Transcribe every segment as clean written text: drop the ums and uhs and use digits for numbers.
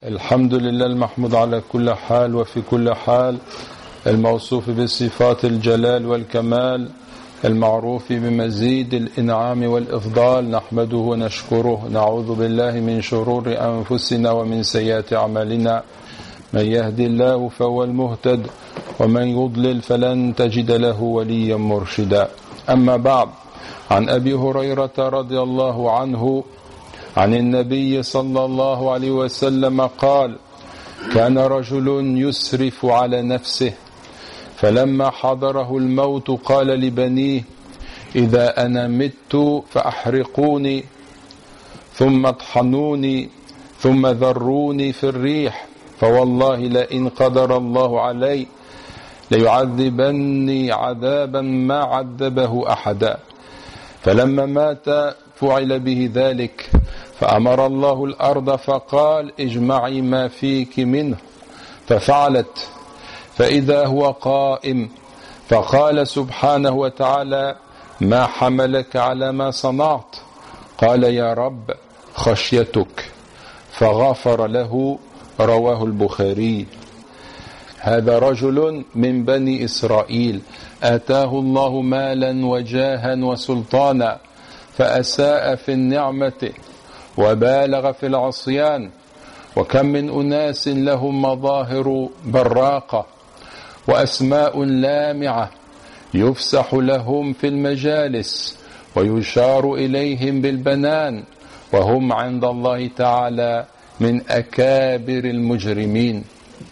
الحمد لله المحمود على كل حال وفي كل حال، الموصوف بصفات الجلال والكمال، المعروف بمزيد الإنعام والإفضال. نحمده ونشكره، نعوذ بالله من شرور أنفسنا ومن سيئات أعمالنا. من يهدي الله فهو المهتد، ومن يضلل فلن تجد له وليا مرشدا. أما بعد، عن أبي هريرة رضي الله عنه عن النبي صلى الله عليه وسلم قال: كان رجل يسرف على نفسه، فلما حضره الموت قال لبنيه: إذا أنا مت فأحرقوني ثم اطحنوني ثم ذروني في الريح، فوالله لئن قدر الله علي ليعذبني عذابا ما عذبه أحدا. فلما مات فعل به ذلك، فأمر الله الأرض فقال: اجمعي ما فيك منه، ففعلت، فإذا هو قائم، فقال سبحانه وتعالى: ما حملك على ما صنعت؟ قال: يا رب خشيتك، فغفر له. رواه البخاري. هذا رجل من بني إسرائيل آتاه الله مالا وجاها وسلطانا، فأساء في النعمة وبالغ في العصيان. وكم من أناس لهم مظاهر براقة وأسماء لامعة يفسح لهم في المجالس ويشار إليهم بالبنان، وهم عند الله تعالى من أكابر المجرمين.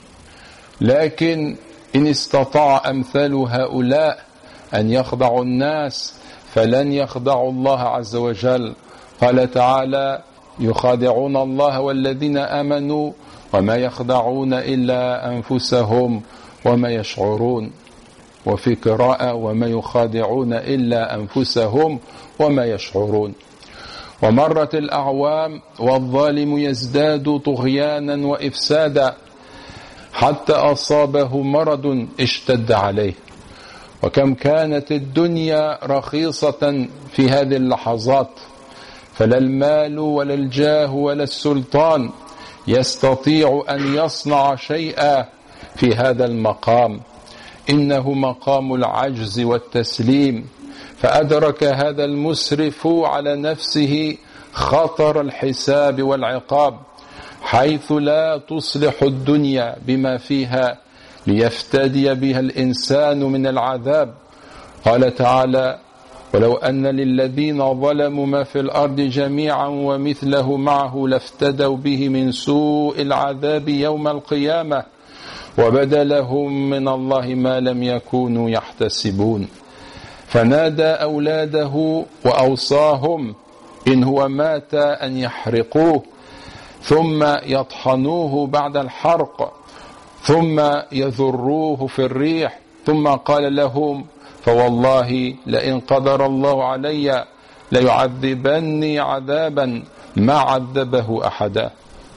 لكن إن استطاع أمثال هؤلاء أن يخضعوا الناس فلن يخضعوا الله عز وجل. قال تعالى: يخادعون الله والذين آمنوا وما يخدعون إلا أنفسهم وما يشعرون. وفي قراءة: وما يخادعون إلا أنفسهم وما يشعرون. ومرت الأعوام والظالم يزداد طغيانا وإفسادا حتى أصابه مرض اشتد عليه. وكم كانت الدنيا رخيصة في هذه اللحظات، فلا المال ولا الجاه ولا السلطان يستطيع أن يصنع شيئا في هذا المقام، إنه مقام العجز والتسليم. فأدرك هذا المسرف على نفسه خطر الحساب والعقاب، حيث لا تصلح الدنيا بما فيها ليفتدي بها الإنسان من العذاب. قال تعالى: ولو أن للذين ظلموا ما في الأرض جميعا ومثله معه لافتدوا به من سوء العذاب يوم القيامة وبدا لهم من الله ما لم يكونوا يحتسبون. فنادى أولاده وأوصاهم إن هو مات أن يحرقوه ثم يطحنوه بعد الحرق ثم يذروه في الريح، ثم قال لهم: فوالله لئن قدر الله علي ليعذبني عذابا ما عذبه أحدا.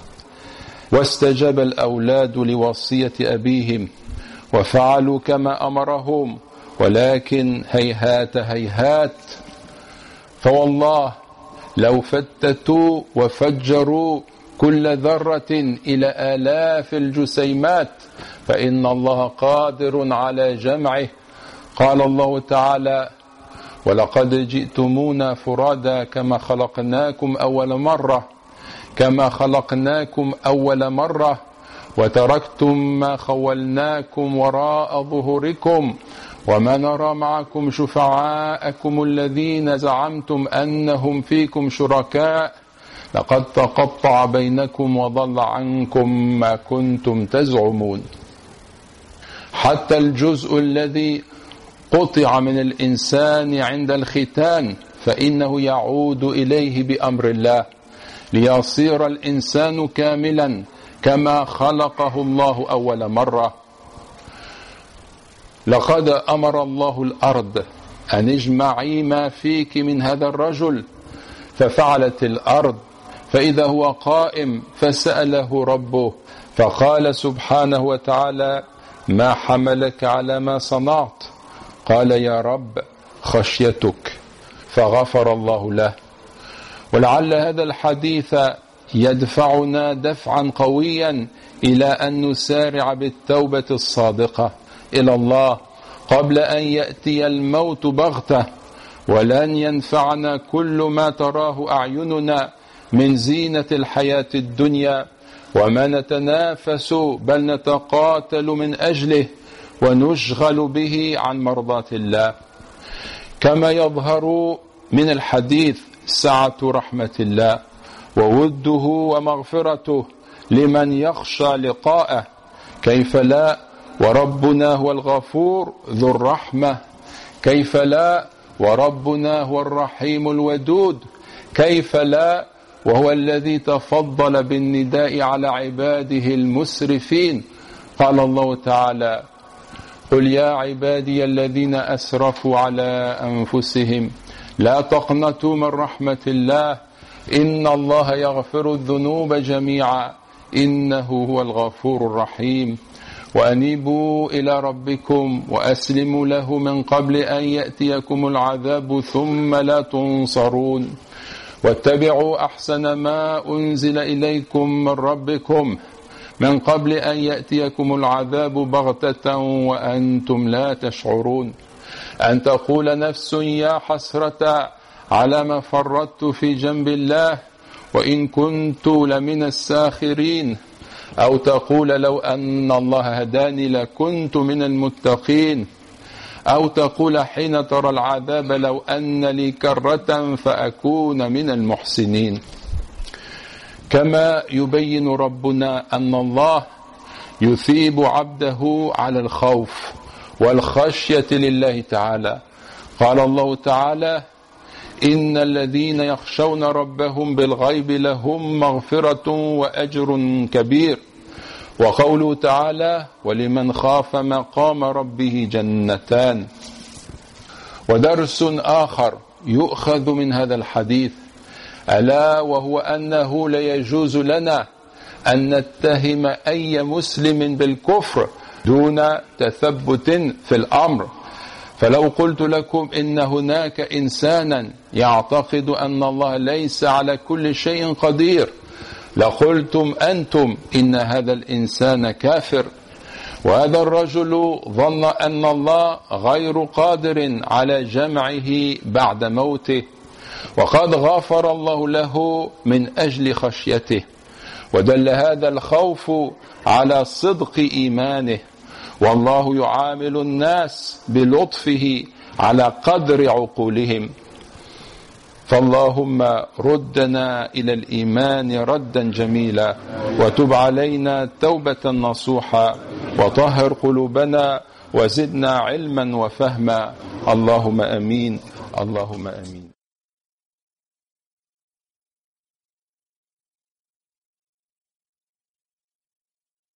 واستجاب الأولاد لوصية أبيهم وفعلوا كما أمرهم، ولكن هيهات هيهات، فوالله لو فتتوا وفجروا كل ذرة إلى آلاف الجسيمات فإن الله قادر على جمعه. قال الله تعالى: ولقد جئتمونا فرادا كما خلقناكم أول مرة وتركتم ما خولناكم وراء ظهوركم وما نرى معكم شفعاءكم الذين زعمتم أنهم فيكم شركاء لقد تقطع بينكم وضل عنكم ما كنتم تزعمون. حتى الجزء الذي قطع من الإنسان عند الختان فإنه يعود إليه بأمر الله ليصير الإنسان كاملا كما خلقه الله أول مرة. لقد أمر الله الأرض أن اجمعي ما فيك من هذا الرجل، ففعلت الأرض، فإذا هو قائم فسأله ربه فقال سبحانه وتعالى: ما حملك على ما صنعت؟ قال: يا رب خشيتك، فغفر الله له. ولعل هذا الحديث يدفعنا دفعا قويا إلى أن نسارع بالتوبة الصادقة إلى الله قبل أن يأتي الموت بغتة، ولن ينفعنا كل ما تراه أعيننا من زينة الحياة الدنيا وما نتنافس بل نتقاتل من أجله ونشغل به عن مرضاة الله. كما يظهر من الحديث سعة رحمة الله ووده ومغفرته لمن يخشى لقاءه، كيف لا وربنا هو الغفور ذو الرحمة، كيف لا وربنا هو الرحيم الودود، كيف لا وهو الذي تفضل بالنداء على عباده المسرفين. قال الله تعالى: قل يا عبادي الذين أسرفوا على أنفسهم لا تقنطوا من رحمة الله إن الله يغفر الذنوب جميعا إنه هو الغفور الرحيم، وأنيبوا إلى ربكم وأسلموا له من قبل أن يأتيكم العذاب ثم لا تنصرون، واتبعوا أحسن ما أنزل إليكم من ربكم من قبل أن يأتيكم العذاب بغتة وأنتم لا تشعرون، أن تقول نفس يا حسرة على ما فرطت في جنب الله وإن كنت لمن الساخرين، أو تقول لو أن الله هداني لكنت من المتقين، أو تقول حين ترى العذاب لو أن لي كرة فأكون من المحسنين. كما يبين ربنا أن الله يثيب عبده على الخوف والخشية لله تعالى. قال الله تعالى: إن الذين يخشون ربهم بالغيب لهم مغفرة وأجر كبير. وقوله تعالى: ولمن خاف مقام ربه جنتان. ودرس آخر يؤخذ من هذا الحديث ألا وهو أنه لا يجوز لنا أن نتهم أي مسلم بالكفر دون تثبت في الأمر. فلو قلت لكم إن هناك إنسانا يعتقد أن الله ليس على كل شيء قدير لقلتم أنتم إن هذا الإنسان كافر، وهذا الرجل ظن أن الله غير قادر على جمعه بعد موته، وقد غفر الله له من أجل خشيته، ودل هذا الخوف على صدق إيمانه، والله يعامل الناس بلطفه على قدر عقولهم. فاللهم ردنا إلى الإيمان ردا جميلا، وتب علينا توبة نصوحا، وطهر قلوبنا وزدنا علما وفهما. اللهم أمين، اللهم أمين.